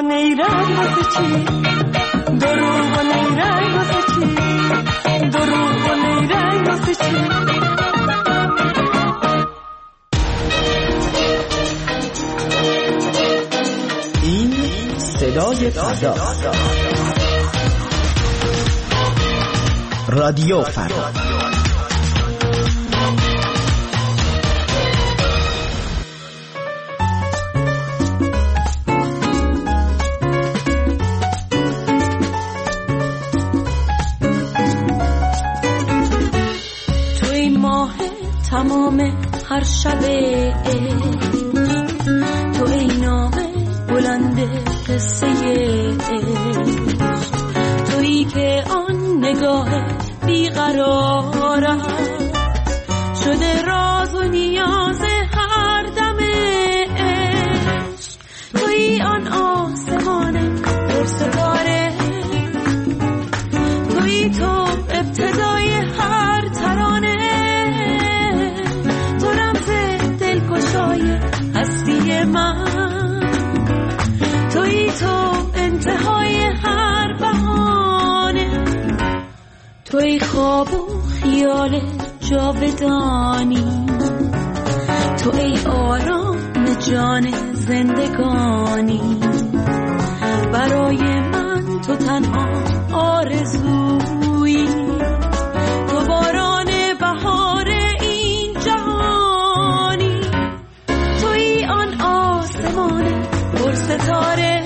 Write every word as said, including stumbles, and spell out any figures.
نیرنگ واسه چی؟ دروغ و نیرنگ واسه چی؟ دروغ و نیرنگ واسه چی؟ این صدای فردا، رادیو فردا. توی ماه تمام هر شبه، تو ای نامه بلند قصه عشق، تویی که آن نگاه بیقرارم شده راز و نیاز هر دم عشق، تویی آن آسمان پرستاره، تویی تو ابتدای هر ترانه، تو رمز دلگشای هستی من، تویی تو انتهای هر بهانه، تویی خواب و خیال جاودانی، تو ای آرام جان زندگانی، برای من تو تنها آرزویی، تو باران بهار این جهانی، تویی آن آسمان پر ستاره،